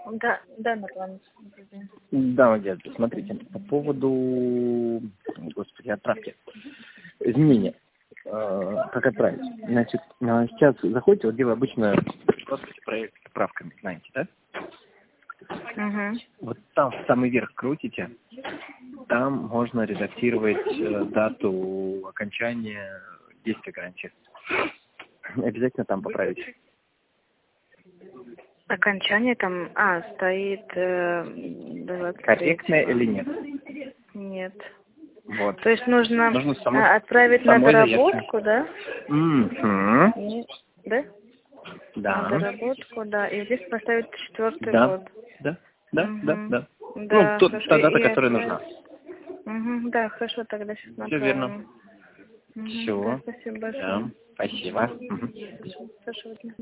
Да, да, Нурлан. Да, Надежда, смотрите, по поводу, господи, отправки. Изменения. Как отправить? Значит, сейчас заходите, вот где вы обычно просто проект с отправками, знаете, да? Угу. Вот там в самый верх крутите, там можно редактировать дату окончания действия гарантии. Обязательно там поправить. Окончание там, стоит 23. Корректное или нет? Нет. Вот. То есть нужно отправить на самой доработку, да? Угу. Нет. Да? Да. На доработку, да. И здесь поставить 4-й Да. год. Да. Угу. Да. Да, Ну, хорошо. та дата, И которая нужна. Угу. Да, хорошо, тогда сейчас Все верно. направим. Угу. Все. Да, спасибо большое. Да. Спасибо. Хорошего дня.